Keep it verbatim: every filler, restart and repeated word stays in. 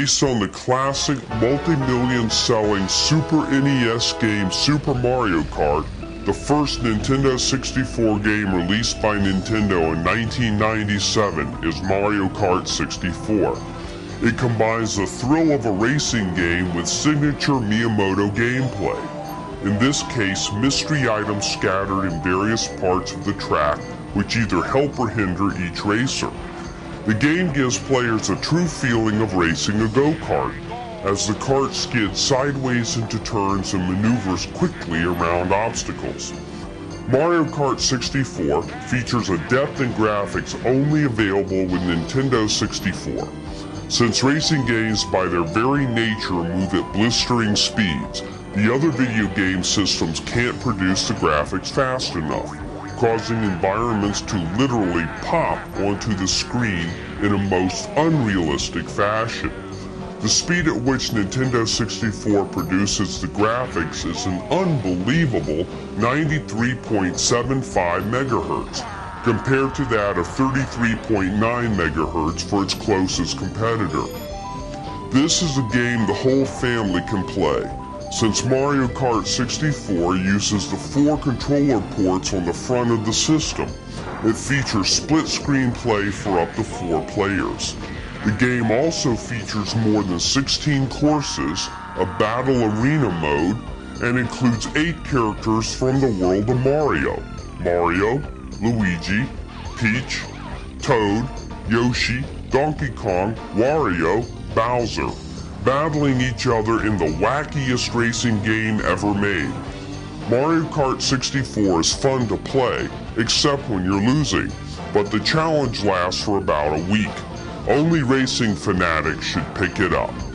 based on the classic multi-million selling Super N E S game Super Mario Kart, the first Nintendo sixty-four game released by Nintendo in nineteen ninety-seven is Mario Kart sixty-four. It combines the thrill of a racing game with signature Miyamoto gameplay. In this case, mystery items scattered in various parts of the track which either help or hinder each racer. The game gives players a true feeling of racing a go-kart, as the kart skids sideways into turns and maneuvers quickly around obstacles. Mario Kart sixty-four features a depth in graphics only available with Nintendo sixty-four. Since racing games by their very nature move at blistering speeds, the other video game systems can't produce the graphics fast enough, causing environments to literally pop onto the screen in a most unrealistic fashion. The speed at which Nintendo sixty-four produces the graphics is an unbelievable ninety-three point seven five megahertz, compared to that of thirty-three point nine megahertz for its closest competitor. This is a game the whole family can play, since Mario Kart sixty-four uses the four controller ports on the front of the system. It features split-screen play for up to four players. The game also features more than sixteen courses, a battle arena mode, and includes eight characters from the world of Mario: Mario, Luigi, Peach, Toad, Yoshi, Donkey Kong, Wario, Bowser, battling each other in the wackiest racing game ever made. Mario Kart sixty-four is fun to play, except when you're losing, but the challenge lasts for about a week. Only racing fanatics should pick it up.